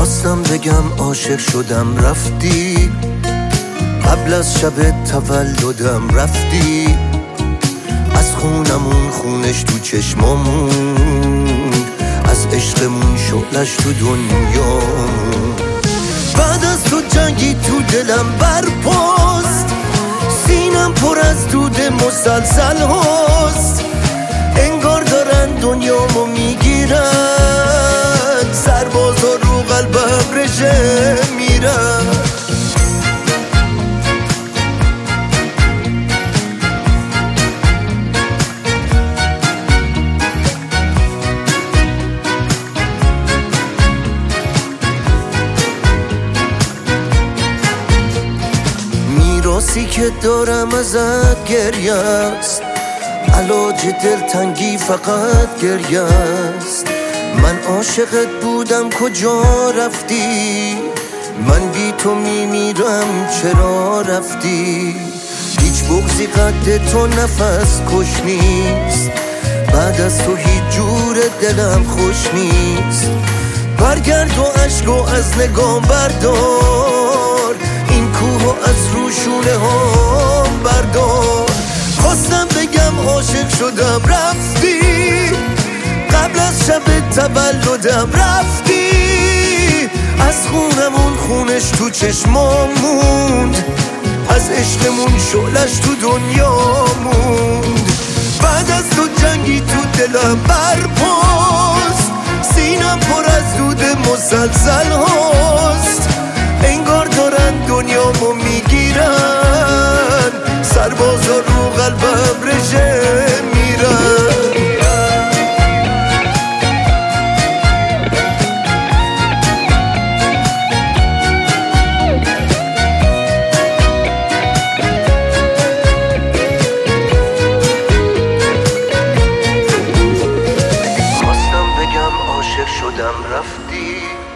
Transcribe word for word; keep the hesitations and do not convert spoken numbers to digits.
خواستم بگم عاشق شدم رفتی، قبل از شب تولدم رفتی، از خونمون خونش تو چشمامون، از عشقمون شعلش تو دنیا. بعد از تو جنگی تو دلم برپاست، سینم پر از دود مسلسل هاست، انگار دارن دنیامو میگیرن، سربازا رو قلبم رژه میرن. میراثی که دارم ازت گریه است، علاج دلتنگی فقط گریه است. من عاشقت بودم کجا رفتی، من بی تو میمیرم چرا رفتی. هیچ بغضی قد تو نفس کش نیست، بعد از تو هیچ جور دلم خوش نیست. برگرد و عشق و از نگام بردار، این کوه از روشونه هم بردار. خواستم بگم عاشق شدم رفتی، قبل از شب تولدم رفتی، از خونمون خونش تو چشمام موند، از عشقمون شعلش تو دنیا موند. بعد از تو جنگی تو دلم برپاست، سینم پر از دود مسلسل هاست، انگار دارن دنیامو میگیرن، سربازا رو قلبم رژه میرن. خواستم بگم عاشق شدم رفتی،